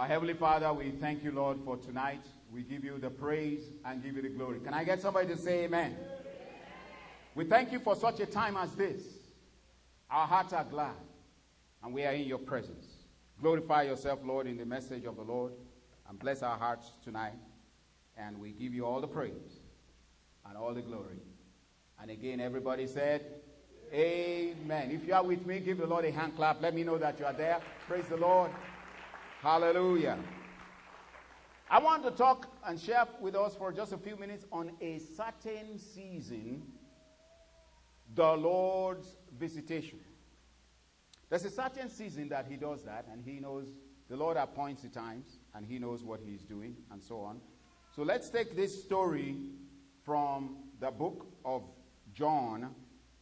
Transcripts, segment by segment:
Our Heavenly Father, we thank you, Lord, for tonight. We give you the praise and give you the glory. Can I get somebody to say amen? We thank you for such a time as this. Our hearts are glad, and we are in your presence. Glorify yourself, Lord, in the message of the Lord, and bless our hearts tonight. And we give you all the praise and all the glory. And again, everybody said, amen. If you are with me, give the Lord a hand clap. Let me know that you are there. Praise the Lord. Hallelujah. I want to talk and share with us for just a few minutes on a certain season, the Lord's visitation. There's a certain season that he does that, and he knows, the Lord appoints the times, and he knows what he's doing, and so on. So let's take this story from the book of John,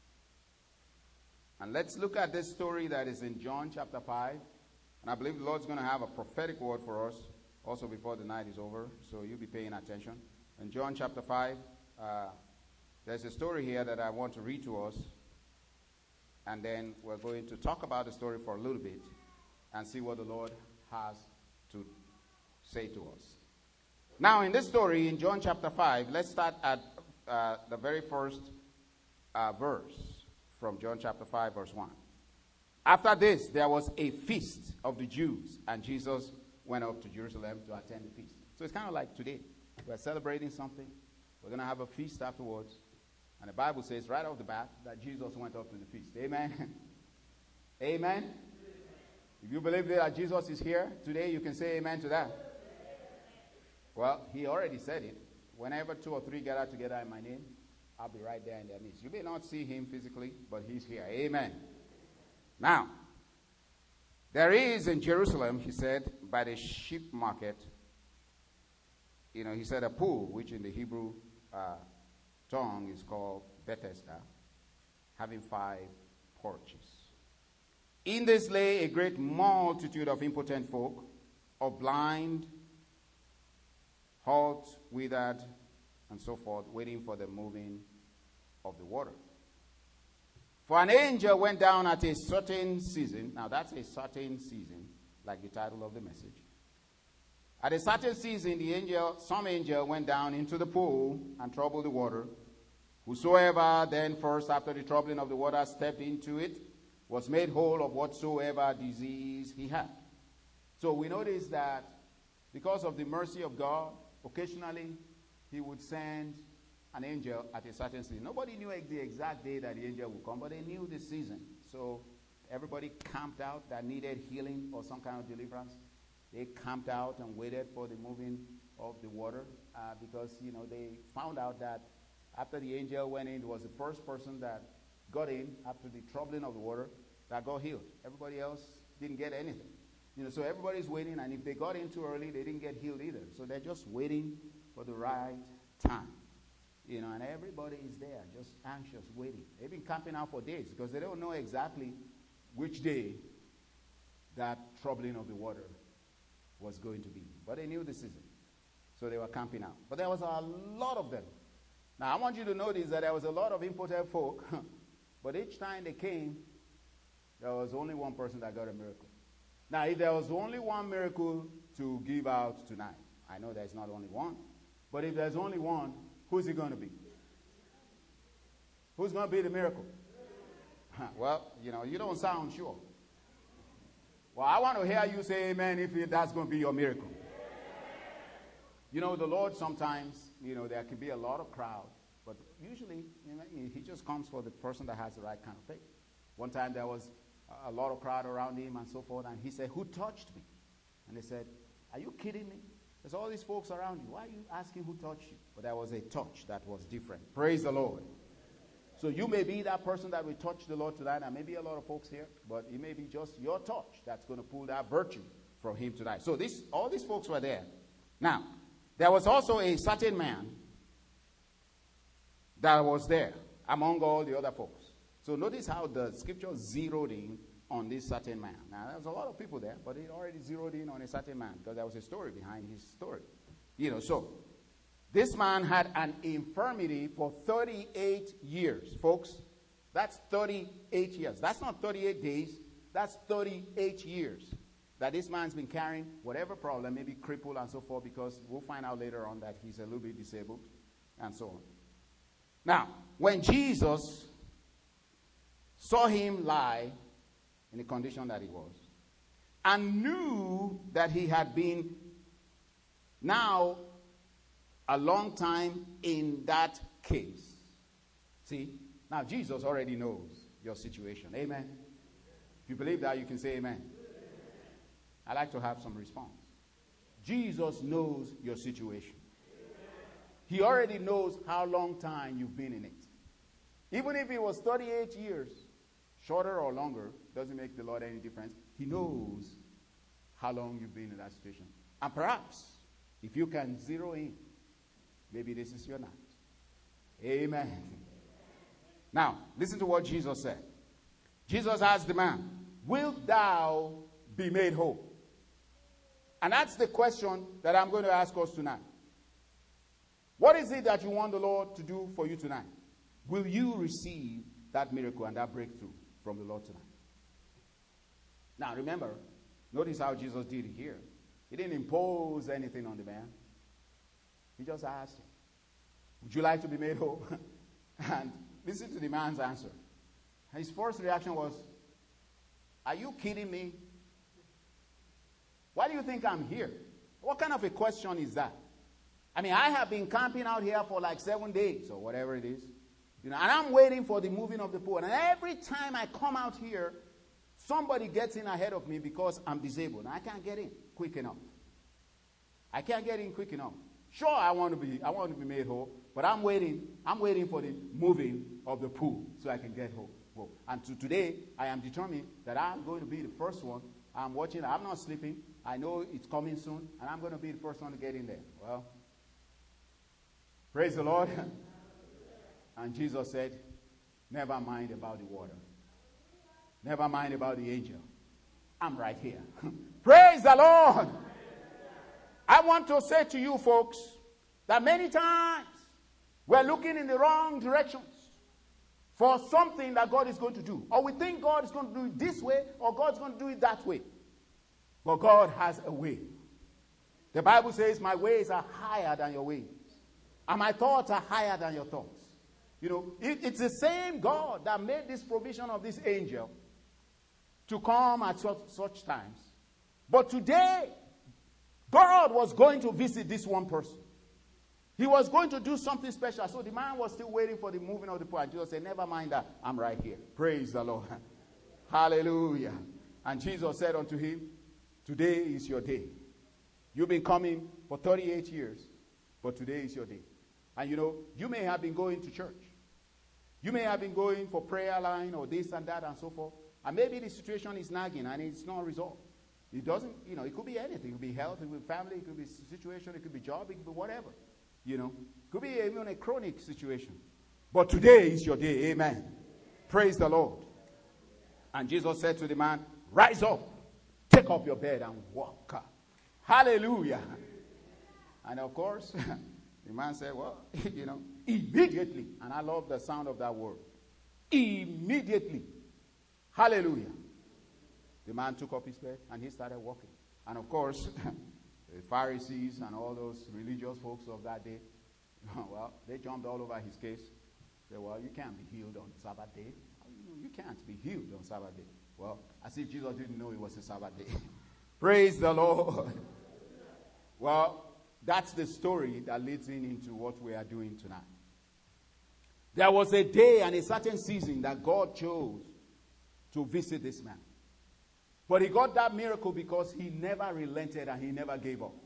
and let's look at this story that is in John chapter 5. And I believe the Lord's going to have a prophetic word for us also before the night is over, so you'll be paying attention. In John chapter 5, there's a story here that I want to read to us, and then we're going to talk about the story for a little bit and see what the Lord has to say to us. Now, in this story, in John chapter 5, let's start at the very first verse from John chapter 5, verse 1. After this, there was a feast of the Jews, and Jesus went up to Jerusalem to attend the feast. So it's kind of like today. We're celebrating something. We're going to have a feast afterwards. And the Bible says right off the bat that Jesus went up to the feast. Amen? Amen? If you believe that Jesus is here today, you can say amen to that. Well, he already said it. Whenever 2 or 3 gather together in my name, I'll be right there in their midst. You may not see him physically, but he's here. Amen. Now, there is in Jerusalem, he said, by the sheep market, he said a pool, which in the Hebrew tongue is called Bethesda, having 5 porches. In this lay a great multitude of impotent folk, of blind, halt, withered, and so forth, waiting for the moving of the water. For an angel went down at a certain season. Now that's a certain season, like the title of the message. At a certain season, some angel went down into the pool and troubled the water. Whosoever then first, after the troubling of the water, stepped into it, was made whole of whatsoever disease he had. So we notice that because of the mercy of God, occasionally he would send an angel at a certain season. Nobody knew the exact day that the angel would come, but they knew the season. So everybody camped out that needed healing or some kind of deliverance. They camped out and waited for the moving of the water because, they found out that after the angel went in, it was the first person that got in after the troubling of the water that got healed. Everybody else didn't get anything. So everybody's waiting, and if they got in too early, they didn't get healed either. So they're just waiting for the right time. And everybody is there, just anxious, waiting. They've been camping out for days because they don't know exactly which day that troubling of the water was going to be. But they knew the season. So they were camping out. But there was a lot of them. Now, I want you to notice that there was a lot of impotent folk. But each time they came, there was only one person that got a miracle. Now, if there was only one miracle to give out tonight, I know there's not only one. But if there's only one, who's it going to be? Who's going to be the miracle? Well, you don't sound sure. Well, I want to hear you say amen if that's going to be your miracle. The Lord sometimes, there can be a lot of crowd, but usually, he just comes for the person that has the right kind of faith. One time there was a lot of crowd around him and so forth, and he said, "Who touched me?" And they said, "Are you kidding me? There's all these folks around you. Why are you asking who touched you?" But there was a touch that was different. Praise the Lord. So you may be that person that will touch the Lord tonight, and maybe a lot of folks here, but it may be just your touch that's going to pull that virtue from him tonight. So all these folks were there. Now, there was also a certain man that was there among all the other folks. So notice how the scripture zeroed in on this certain man. Now, there was a lot of people there, but it already zeroed in on a certain man because there was a story behind his story. So this man had an infirmity for 38 years. Folks, that's 38 years. That's not 38 days. That's 38 years. that this man's been carrying whatever problem, maybe crippled and so forth, because we'll find out later on that he's a little bit disabled and so on. Now, when Jesus saw him lie in the condition that he was, and knew that he had been now a long time in that case. See, now Jesus already knows your situation. Amen. If you believe that, you can say amen. I'd like to have some response. Jesus knows your situation. He already knows how long time you've been in it. Even if it was 38 years, shorter or longer, doesn't make the Lord any difference. He knows how long you've been in that situation. And perhaps, if you can zero in, maybe this is your night. Amen. Now, listen to what Jesus said. Jesus asked the man, "Wilt thou be made whole?" And that's the question that I'm going to ask us tonight. What is it that you want the Lord to do for you tonight? Will you receive that miracle and that breakthrough from the Lord tonight? Now, remember, notice how Jesus did it here. He didn't impose anything on the man. He just asked him, "Would you like to be made whole?" And listen to the man's answer. His first reaction was, "Are you kidding me? Why do you think I'm here?" What kind of a question is that? I mean, I have been camping out here for like 7 days or whatever it is. And I'm waiting for the moving of the pool. And every time I come out here, somebody gets in ahead of me because I'm disabled. And I can't get in quick enough. I can't get in quick enough. Sure, I want to be made whole, but I'm waiting for the moving of the pool so I can get whole. And today, I am determined that I'm going to be the first one. I'm watching. I'm not sleeping. I know it's coming soon, and I'm going to be the first one to get in there. Well, praise the Lord. And Jesus said, "Never mind about the water. Never mind about the angel. I'm right here." Praise the Lord. I want to say to you folks that many times we're looking in the wrong directions for something that God is going to do. Or we think God is going to do it this way, or God's going to do it that way. But God has a way. The Bible says, "My ways are higher than your ways, and my thoughts are higher than your thoughts." You know, it's the same God that made this provision of this angel to come at such times. But today, God was going to visit this one person. He was going to do something special. So the man was still waiting for the moving of the pool. And Jesus said, "Never mind that. I'm right here." Praise the Lord. Hallelujah. And Jesus said unto him, "Today is your day. You've been coming for 38 years, but today is your day." And you know, you may have been going to church. You may have been going for prayer line or this and that and so forth. And maybe the situation is nagging and it's not resolved. It doesn't, it could be anything. It could be health, it could be family, it could be situation, it could be job, it could be whatever. It could be even a chronic situation. But today is your day. Amen. Praise the Lord. And Jesus said to the man, "Rise up, take up your bed and walk." Hallelujah. And of course, the man said, "Well, immediately." And I love the sound of that word. Immediately. Hallelujah. The man took up his bed and he started walking. And of course, the Pharisees and all those religious folks of that day, well, they jumped all over his case. Said, "Well, you can't be healed on Sabbath day. You can't be healed on Sabbath day." Well, as if Jesus didn't know it was a Sabbath day. Praise the Lord. Well, that's the story that leads into what we are doing tonight. There was a day and a certain season that God chose to visit this man. But he got that miracle because he never relented and he never gave up.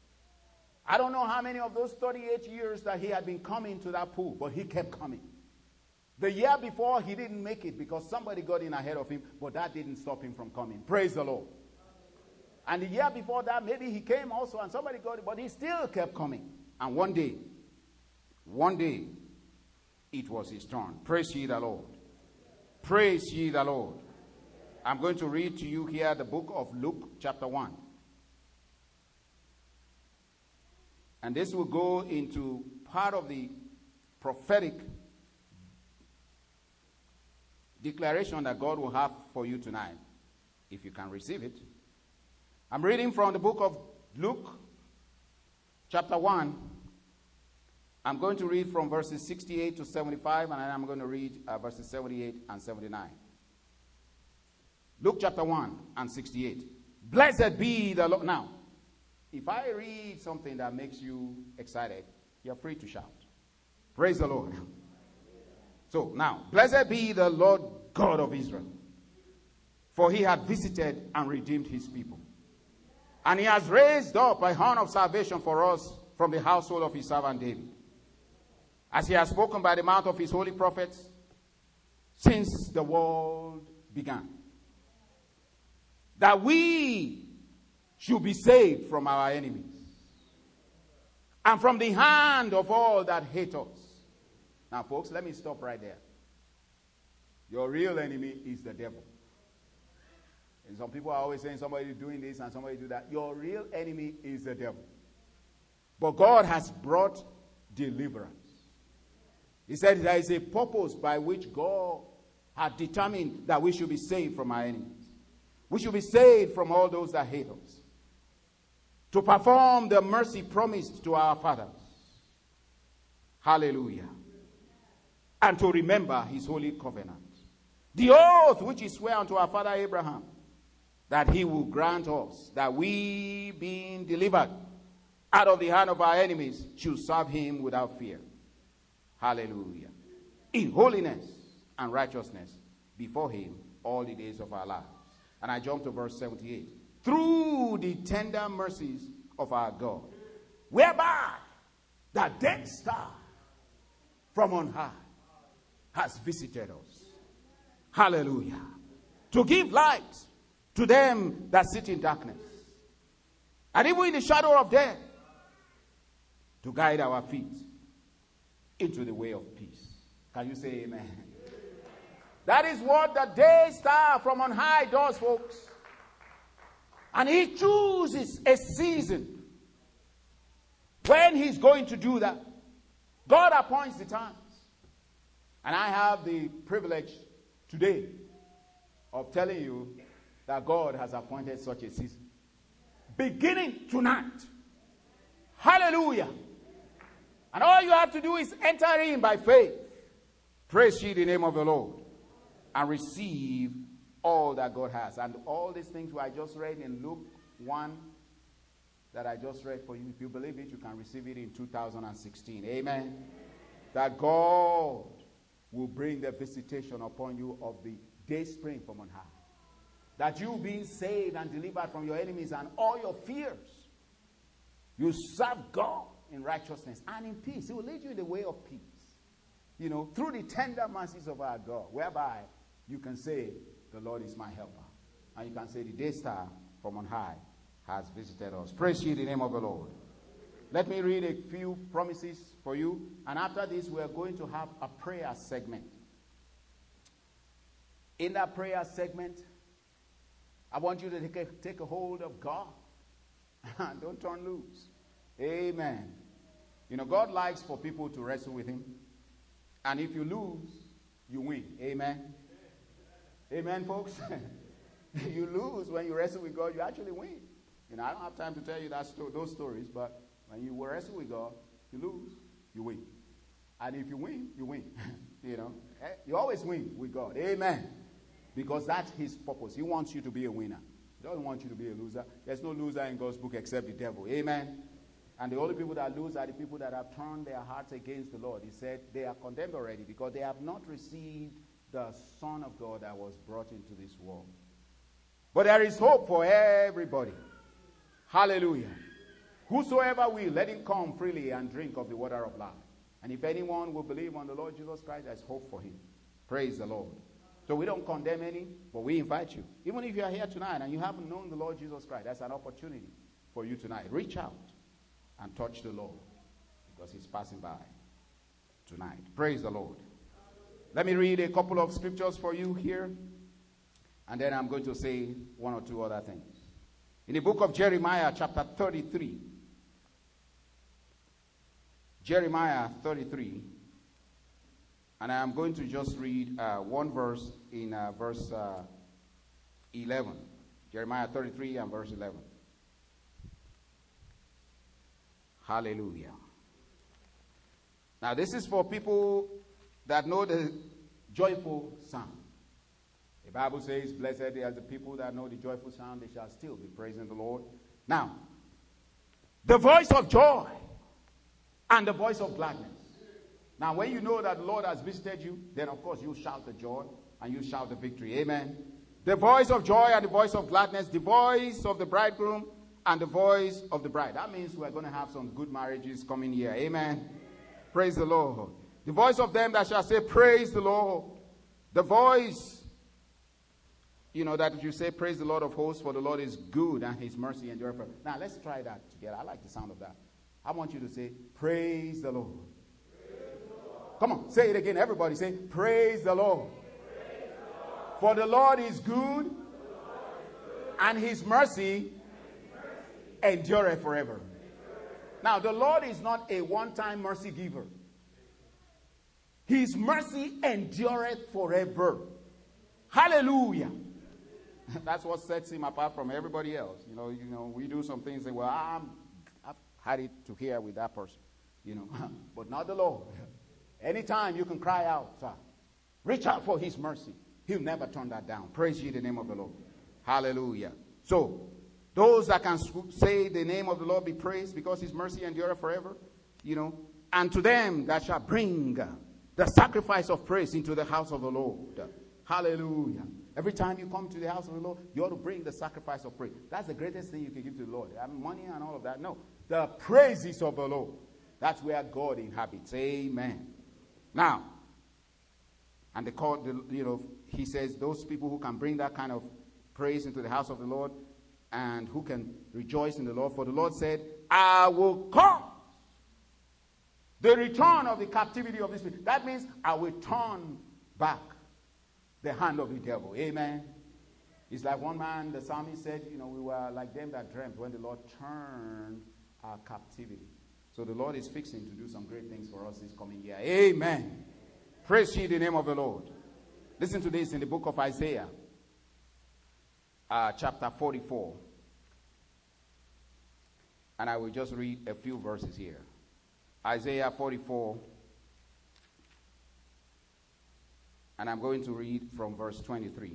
I don't know how many of those 38 years that he had been coming to that pool, but he kept coming. The year before, he didn't make it because somebody got in ahead of him, but that didn't stop him from coming. Praise the Lord. And the year before that, maybe he came also and somebody got it, but he still kept coming. And one day, it was his turn. Praise ye the Lord. Praise ye the Lord. I'm going to read to you here the book of Luke chapter 1. And this will go into part of the prophetic declaration that God will have for you tonight, if you can receive it. I'm reading from the book of Luke, chapter 1. I'm going to read from verses 68 to 75, and then I'm going to read verses 78 and 79. Luke chapter 1 and 68. Blessed be the Lord. Now, if I read something that makes you excited, you're free to shout. Praise the Lord. So now, blessed be the Lord God of Israel, for he hath visited and redeemed his people. And he has raised up a horn of salvation for us from the household of his servant David, as he has spoken by the mouth of his holy prophets since the world began, that we should be saved from our enemies and from the hand of all that hate us. Now, folks, let me stop right there. Your real enemy is the devil. And some people are always saying somebody is doing this and somebody do that. Your real enemy is the devil. But God has brought deliverance. He said there is a purpose by which God had determined that we should be saved from our enemies. We should be saved from all those that hate us, to perform the mercy promised to our fathers. Hallelujah. And to remember his holy covenant, the oath which he swore unto our father Abraham, that he will grant us that we, being delivered out of the hand of our enemies, should serve him without fear. Hallelujah. In holiness and righteousness before him all the days of our lives. And I jump to verse 78. Through the tender mercies of our God, whereby the dead star from on high has visited us. Hallelujah. To give light to them that sit in darkness, and even in the shadow of death, to guide our feet into the way of peace. Can you say amen? That is what the day star from on high does, folks. And he chooses a season when he's going to do that. God appoints the times. And I have the privilege today of telling you that God has appointed such a season, beginning tonight. Hallelujah. And all you have to do is enter in by faith. Praise ye the name of the Lord. And receive all that God has. And all these things I just read in Luke 1 that I just read for you, if you believe it, you can receive it in 2016. Amen. That God will bring the visitation upon you of the day spring from on high. That you being saved and delivered from your enemies and all your fears, you serve God in righteousness and in peace. He will lead you in the way of peace. You know, through the tender mercies of our God, whereby you can say, the Lord is my helper. And you can say, the day star from on high has visited us. Praise ye the name of the Lord. Let me read a few promises for you. And after this, we are going to have a prayer segment. In that prayer segment, I want you to take a hold of God. Don't turn loose. Amen. You know, God likes for people to wrestle with him. And if you lose, you win. Amen. Amen, folks. You lose when you wrestle with God, you actually win. You know, I don't have time to tell you those stories, but when you wrestle with God, you lose, you win. And if you win, you win. You know, you always win with God. Amen. Because that's his purpose. He wants you to be a winner. He doesn't want you to be a loser. There's no loser in God's book except the devil. Amen. And the only people that lose are the people that have turned their hearts against the Lord. He said they are condemned already because they have not received the Son of God that was brought into this world. But there is hope for everybody. Hallelujah. Whosoever will, let him come freely and drink of the water of life. And if anyone will believe on the Lord Jesus Christ, there's hope for him. Praise the Lord. So we don't condemn any, but we invite you. Even if you are here tonight and you haven't known the Lord Jesus Christ, that's an opportunity for you tonight. Reach out and touch the Lord because he's passing by tonight. Praise the Lord. Let me read a couple of scriptures for you here, and then I'm going to say one or two other things. In the book of Jeremiah, chapter 33. Jeremiah 33. And I am going to just read one verse in verse 11. Jeremiah 33 and verse 11. Hallelujah. Now, this is for people that know the joyful sound. The Bible says, blessed are the people that know the joyful sound, they shall still be praising the Lord. Now, the voice of joy and the voice of gladness. Now, when you know that the Lord has visited you, then of course you shout the joy and you shout the victory. Amen. The voice of joy and the voice of gladness, the voice of the bridegroom and the voice of the bride. That means we're going to have some good marriages coming here. Amen. Praise the Lord. The voice of them that shall say, praise the Lord. The voice, that you say, praise the Lord of hosts, for the Lord is good and his mercy endureth forever. Now, let's try that together. I like the sound of that. I want you to say, praise the Lord. Praise the Lord. Come on, say it again. Everybody say, praise the Lord. Praise the Lord. For the Lord is good, and his mercy endureth forever. Now, the Lord is not a one-time mercy giver. His mercy endureth forever. Hallelujah. That's what sets him apart from everybody else. We do some things and say, well, I've had it to hear with that person, but not the Lord. Anytime you can cry out, reach out for his mercy. He'll never turn that down. Praise ye the name of the Lord. Hallelujah. So, those that can say the name of the Lord be praised because his mercy endureth forever, and to them that shall bring the sacrifice of praise into the house of the Lord. Hallelujah. Every time you come to the house of the Lord, you ought to bring the sacrifice of praise. That's the greatest thing you can give to the Lord. Money and all of that. No. The praises of the Lord. That's where God inhabits. Amen. Now, and he says those people who can bring that kind of praise into the house of the Lord and who can rejoice in the Lord. For the Lord said, I will cause the return of the captivity of this people. That means I will turn back the hand of the devil. Amen. It's like one man, the psalmist said, we were like them that dreamt when the Lord turned our captivity. So the Lord is fixing to do some great things for us this coming year. Amen. Praise ye the name of the Lord. Listen to this in the book of Isaiah, chapter 44. And I will just read a few verses here. Isaiah 44. And I'm going to read from verse 23.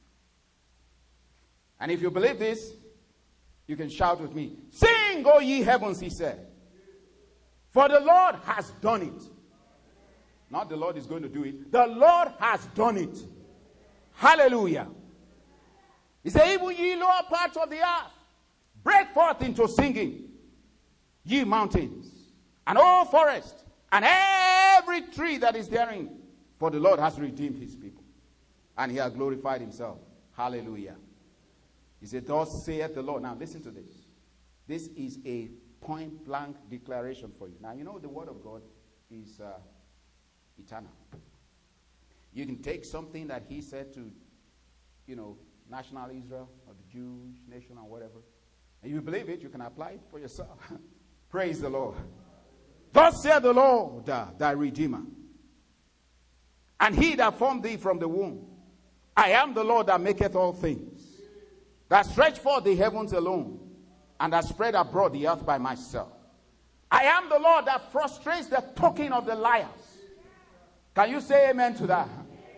And if you believe this, you can shout with me. Sing, O ye heavens, he said. For the Lord has done it. Not the Lord is going to do it. The Lord has done it. Hallelujah. He said, even ye lower parts of the earth, break forth into singing, ye mountains, and all forest, and every tree that is therein. For the Lord has redeemed his people, and he has glorified himself. Hallelujah. He said, thus saith the Lord. Now listen to this. This is a point-blank declaration for you. Now, the word of God is eternal. You can take something that he said to, national Israel or the Jewish nation or whatever, and you believe it, you can apply it for yourself. Praise the Lord. Thus saith the Lord, thy Redeemer, and he that formed thee from the womb. I am the Lord that maketh all things, that stretch forth the heavens alone, and that spread abroad the earth by myself. I am the Lord that frustrates the talking of the liars. Can you say amen to that?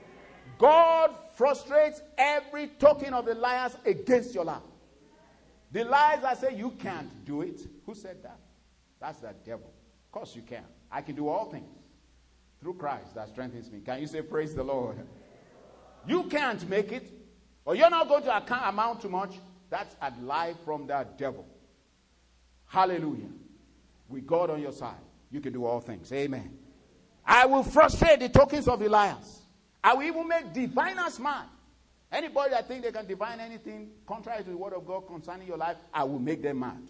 God frustrates every talking of the liars against your life. The lies that say you can't do it. Who said that? That's the devil. Of course you can. I can do all things through Christ that strengthens me. Can you say praise the Lord? You can't make it, or you're not going to amount to much. That's a lie from the devil. Hallelujah. With God on your side, you can do all things. Amen. I will frustrate the tokens of the liars. I will even make diviners mad. Anybody that think they can divine anything contrary to the word of God concerning your life, I will make them mad.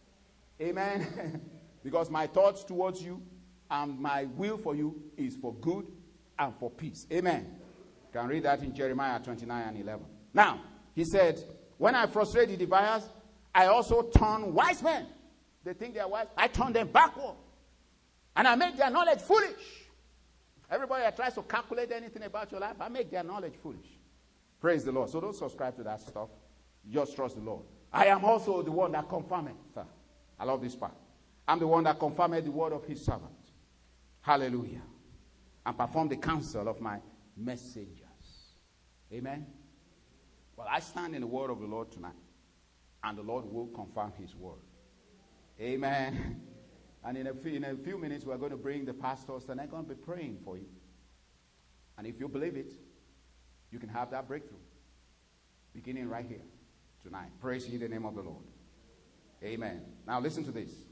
Amen. Because my thoughts towards you and my will for you is for good and for peace. Amen. You can read that in Jeremiah 29 and 11. Now, he said, when I frustrate the diviners, I also turn wise men. They think they are wise. I turn them backward. And I make their knowledge foolish. Everybody that tries to calculate anything about your life, I make their knowledge foolish. Praise the Lord. So don't subscribe to that stuff. Just trust the Lord. I am also the one that confirmeth. I love this part. I'm the one that confirmed the word of his servant. Hallelujah. And perform the counsel of my messengers. Amen. Well, I stand in the word of the Lord tonight. And the Lord will confirm his word. Amen. And in a few minutes, we're going to bring the pastors and they're going to be praying for you. And if you believe it, you can have that breakthrough. Beginning right here tonight. Praise ye the name of the Lord. Amen. Now listen to this.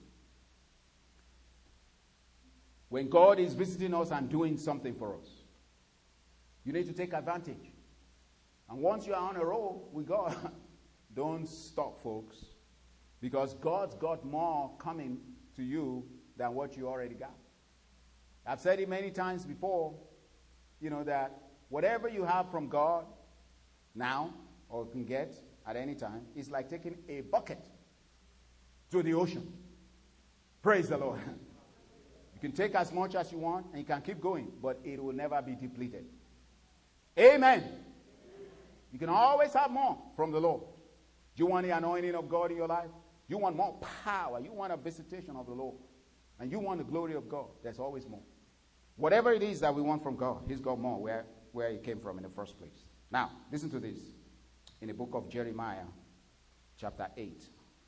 When God is visiting us and doing something for us, you need to take advantage. And once you are on a roll with God, don't stop, folks. Because God's got more coming to you than what you already got. I've said it many times before, that whatever you have from God now or can get at any time is like taking a bucket to the ocean. Praise the Lord. You can take as much as you want and you can keep going, but it will never be depleted. Amen. You can always have more from the Lord. You want the anointing of God in your life? You want more power. You want a visitation of the Lord. And you want the glory of God. There's always more. Whatever it is that we want from God, he's got more where he came from in the first place. Now, listen to this. In the book of Jeremiah, chapter 8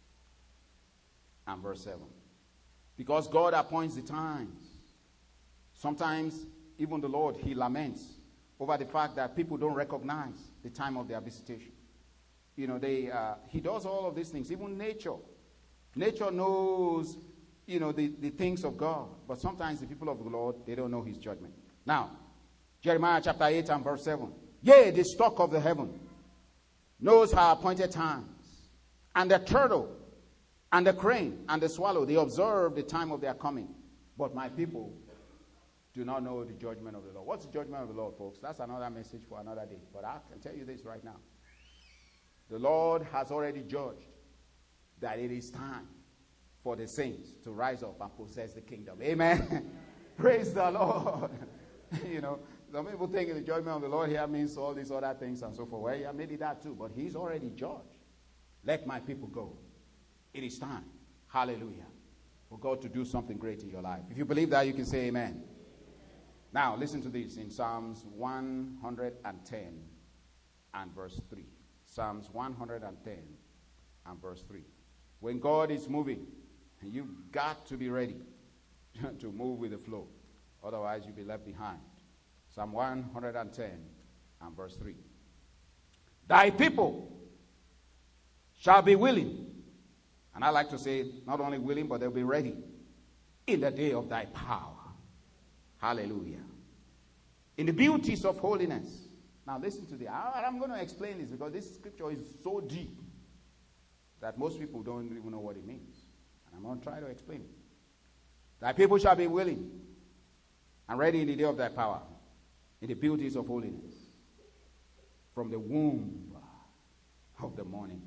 and verse 7. Because God appoints the times. Sometimes, even the Lord, he laments over the fact that people don't recognize the time of their visitation. He does all of these things. Even nature. Nature knows, the things of God. But sometimes the people of the Lord, they don't know his judgment. Now, Jeremiah chapter 8 and verse 7. Yea, the stock of the heaven knows her appointed times. And the turtle and the crane and the swallow, they observe the time of their coming. But my people do not know the judgment of the Lord. What's the judgment of the Lord, folks? That's another message for another day. But I can tell you this right now. The Lord has already judged that it is time for the saints to rise up and possess the kingdom. Amen. Praise the Lord. Some people think the judgment of the Lord here means all these other things and so forth. Well, yeah, maybe that too. But he's already judged. Let my people go. It is time. Hallelujah. For God to do something great in your life. If you believe that, you can say amen. Now, listen to this in Psalms 110 and verse 3. Psalms 110 and verse 3. When God is moving, you've got to be ready to move with the flow. Otherwise, you'll be left behind. Psalm 110 and verse 3. Thy people shall be willing. And I like to say, not only willing, but they'll be ready in the day of thy power. Hallelujah. In the beauties of holiness. Now listen to this. I'm going to explain this because this scripture is so deep that most people don't even know what it means. And I'm going to try to explain it. Thy people shall be willing and ready in the day of thy power, in the beauties of holiness. From the womb of the morning,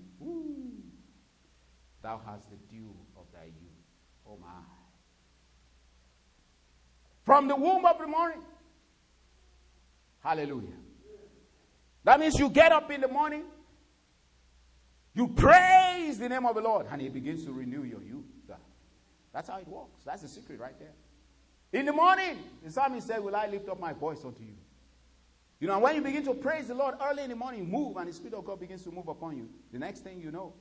thou hast the dew of thy youth. Oh my. From the womb of the morning. Hallelujah. That means you get up in the morning, you praise the name of the Lord, and he begins to renew your youth. That's how it works. That's the secret right there. In the morning, the psalmist said, will I lift up my voice unto you? And when you begin to praise the Lord early in the morning, move, and the Spirit of God begins to move upon you. The next thing you know,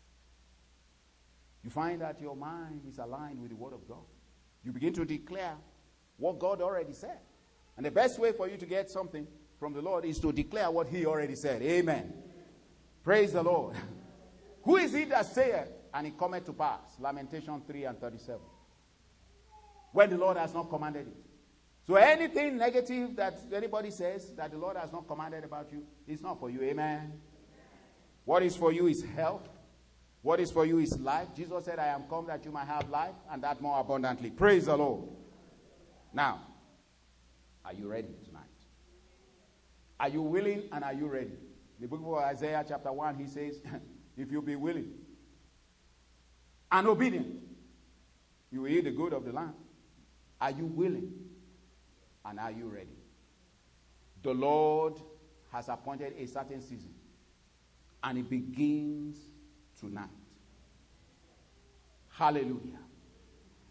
you find that your mind is aligned with the Word of God. You begin to declare what God already said. And the best way for you to get something from the Lord is to declare what he already said. Amen. Praise the Lord. Who is he that saith, and it cometh to pass? Lamentation 3 and 37. When the Lord has not commanded it. So anything negative that anybody says that the Lord has not commanded about you, it's not for you. Amen. What is for you is health. What is for you is life. Jesus said, I am come that you might have life and that more abundantly. Praise the Lord. Now, are you ready tonight? Are you willing and are you ready? In the book of Isaiah chapter 1, he says, if you be willing and obedient, you will eat the good of the land. Are you willing and are you ready? The Lord has appointed a certain season and it begins tonight. Hallelujah.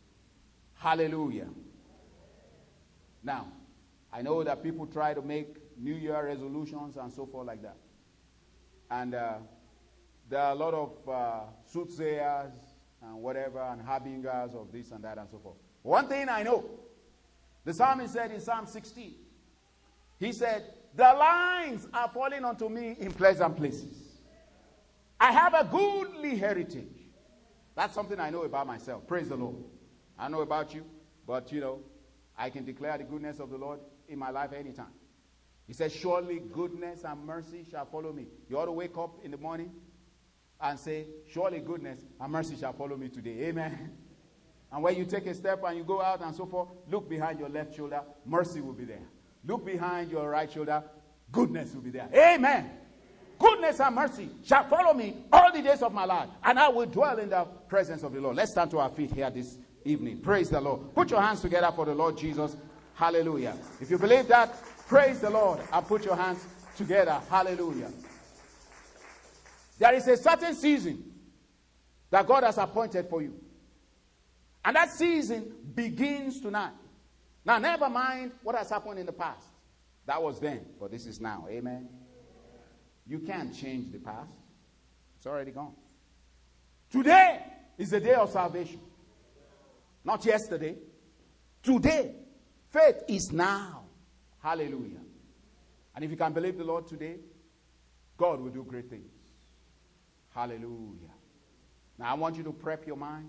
Hallelujah. Now, I know that people try to make New Year resolutions and so forth like that. And there are a lot of soothsayers and whatever and harbingers of this and that and so forth. One thing I know, the psalmist said in Psalm 16, he said, the lines are falling unto me in pleasant places. I have a goodly heritage. That's something I know about myself. Praise the Lord. I know about you, but I can declare the goodness of the Lord in my life anytime. He says, surely goodness and mercy shall follow me. You ought to wake up in the morning and say, surely goodness and mercy shall follow me today. Amen. And when you take a step and you go out and so forth, look behind your left shoulder, mercy will be there. Look behind your right shoulder, goodness will be there. Amen. Goodness and mercy shall follow me all the days of my life, and I will dwell in the presence of the Lord. Let's stand to our feet here this evening. Praise the Lord. Put your hands together for the Lord Jesus. Hallelujah. If you believe that, praise the Lord and put your hands together. Hallelujah. There is a certain season that God has appointed for you. And that season begins tonight. Now, never mind what has happened in the past. That was then, but this is now. Amen. You can't change the past. It's already gone. Today is the day of salvation. Not yesterday. Today. Faith is now. Hallelujah. And if you can believe the Lord today, God will do great things. Hallelujah. Now I want you to prep your mind.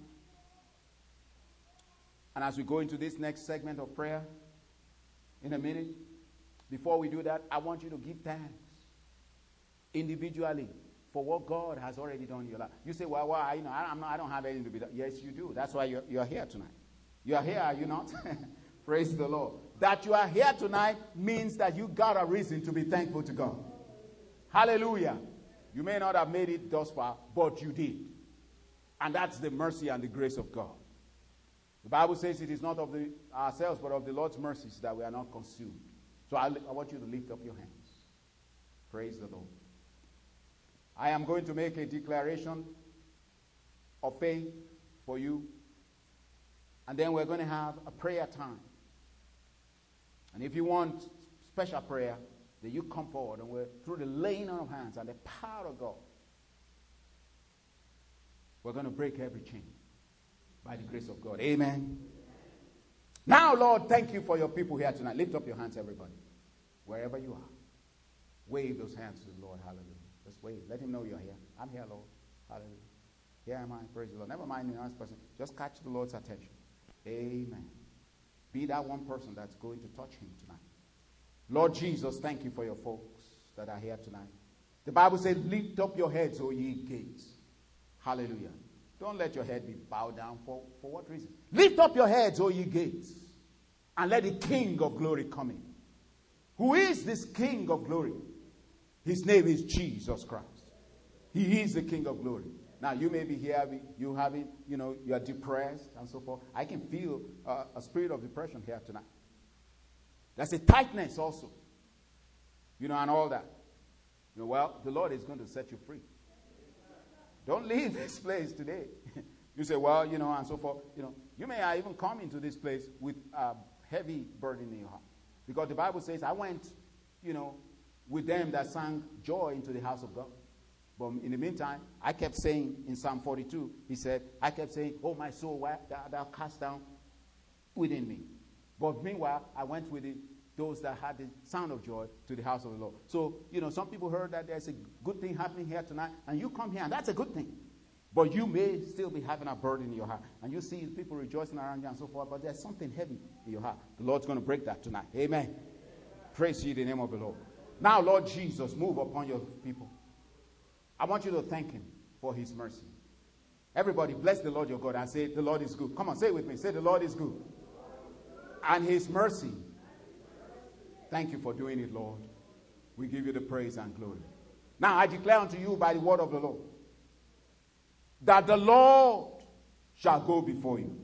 And as we go into this next segment of prayer, in a minute, before we do that, I want you to give thanks individually for what God has already done in your life. You say, well, I don't have anything to be done. Yes, you do. That's why you're here tonight. You are here, are you not? Praise the Lord. That you are here tonight means that you got a reason to be thankful to God. Hallelujah. You may not have made it thus far, but you did. And that's the mercy and the grace of God. The Bible says it is not of ourselves, but of the Lord's mercies that we are not consumed. So I want you to lift up your hands. Praise the Lord. I am going to make a declaration of faith for you. And then we're going to have a prayer time. And if you want special prayer, then you come forward and we're through the laying on of hands and the power of God. We're going to break every chain by the grace of God. Amen. Now, Lord, thank you for your people here tonight. Lift up your hands, everybody. Wherever you are. Wave those hands to the Lord. Hallelujah. Just wave. Let him know you're here. I'm here, Lord. Hallelujah. Here am I. Praise the Lord. Never mind the honest person. Just catch the Lord's attention. Amen. Be that one person that's going to touch him tonight. Lord Jesus, thank you for your folks that are here tonight. The Bible says, lift up your heads, O ye gates. Hallelujah. Don't let your head be bowed down. For what reason? Lift up your heads, O ye gates, and let the King of glory come in. Who is this King of glory? His name is Jesus Christ. He is the King of glory. Now, you may be here, you are depressed and so forth. I can feel a spirit of depression here tonight. There's a tightness also, and all that. Well, the Lord is going to set you free. Don't leave this place today. You say, well, and so forth. You may even come into this place with a heavy burden in your heart. Because the Bible says, I went, with them that sang joy into the house of God. But in the meantime, I kept saying in Psalm 42, he said, I kept saying, oh, my soul, why thou cast down within me. But meanwhile, I went with those that had the sound of joy to the house of the Lord. So, some people heard that there's a good thing happening here tonight, and you come here, and that's a good thing. But you may still be having a burden in your heart. And you see people rejoicing around you and so forth, but there's something heavy in your heart. The Lord's going to break that tonight. Amen. Amen. Praise ye the name of the Lord. Now, Lord Jesus, move upon your people. I want you to thank him for his mercy. Everybody, bless the Lord your God and say, the Lord is good. Come on, say it with me. Say, the Lord is good. And his mercy. Thank you for doing it, Lord. We give you the praise and glory. Now, I declare unto you by the word of the Lord that the Lord shall go before you.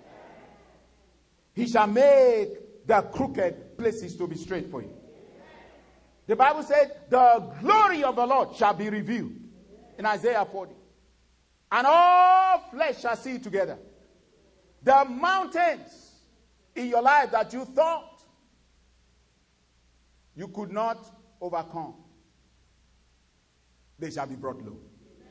He shall make the crooked places to be straight for you. The Bible said, the glory of the Lord shall be revealed in Isaiah 40. And all flesh shall see it together. The mountains in your life that you thought you could not overcome, they shall be brought low.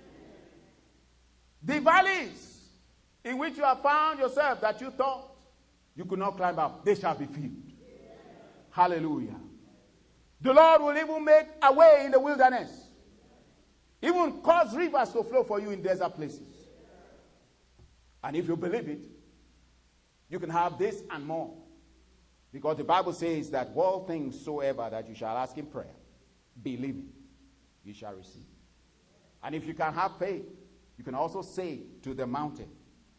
The valleys in which you have found yourself that you thought you could not climb up, they shall be filled. Hallelujah. The Lord will even make a way in the wilderness. Even cause rivers to flow for you in desert places. And if you believe it, you can have this and more. Because the Bible says that all things soever that you shall ask in prayer, believing, you shall receive. And if you can have faith, you can also say to the mountain,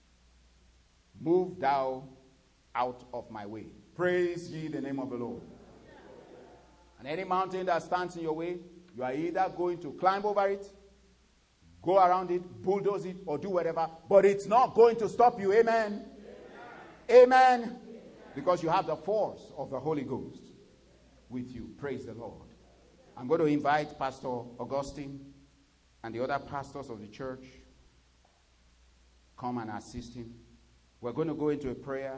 move thou out of my way. Praise ye the name of the Lord. And any mountain that stands in your way, you are either going to climb over it, go around it, bulldoze it, or do whatever, but it's not going to stop you. Amen. Amen. Amen. Because you have the force of the Holy Ghost with you. Praise the Lord. I'm going to invite Pastor Augustine and the other pastors of the church come and assist him. We're going to go into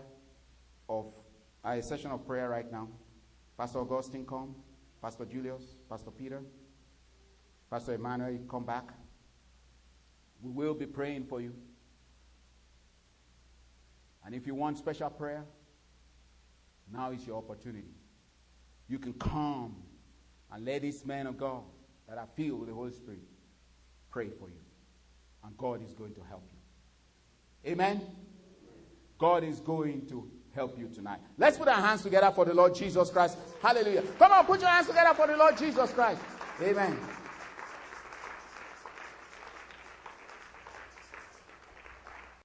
a session of prayer right now. Pastor Augustine, come. Pastor Julius, Pastor Peter, Pastor Emmanuel, come back. We will be praying for you. And if you want special prayer, now is your opportunity. You can come and let these men of God that are filled with the Holy Spirit pray for you. And God is going to help you. Amen? God is going to help you tonight. Let's put our hands together for the Lord Jesus Christ. Hallelujah. Come on, put your hands together for the Lord Jesus Christ. Amen.